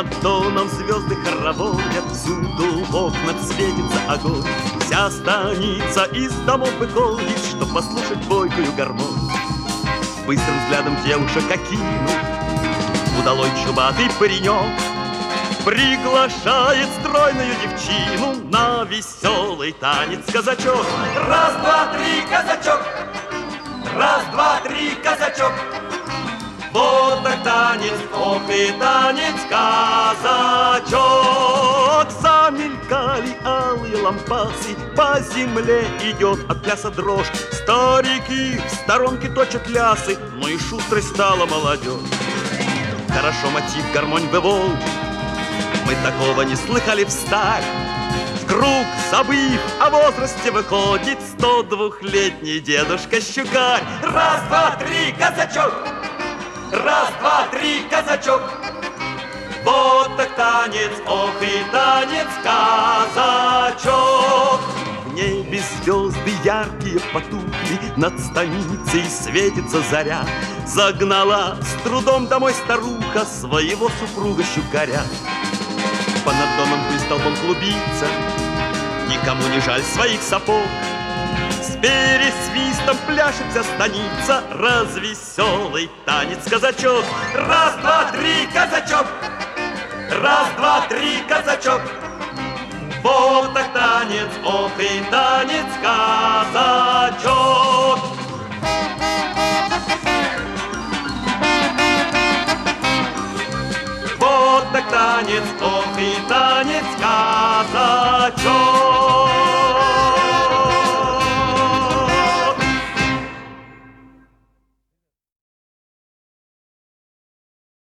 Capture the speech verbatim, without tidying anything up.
Доном звезды хороводят, всюду в окнах светится огонь. Вся станица из домов выходит, чтоб послушать бойкую гармонь. Быстрым взглядом девушек окинув, удалой чубатый паренек приглашает стройную девчину на веселый танец казачок. Раз, два, три, казачок! Раз, два, три, казачок! Вот так танец, ох и танец казачок. Замелькали алые лампасы, по земле идет от пляса дрожь. Старики в сторонке точат лясы, но и шустрой стала молодежь. Хорошо мотив гармонь вывел, мы такого не слыхали встарь. В круг, забыв о возрасте, выходит сто двухлетний дедушка Щукарь. Раз, два, три, казачок! Раз, два, три, казачок! Вот так танец, ох и танец казачок! В небе звезды яркие потухли, над станицей светится заря. Загнала с трудом домой старуха своего супруга Щукаря. Понад домом пыль столбом клубится, никому не жаль своих сапог. С пересвистом пляшет вся станица, развеселый танец казачок. Раз, два, три, казачок! Раз, два, три, казачок! Вот так танец, ох и танец казачок! Вот так танец,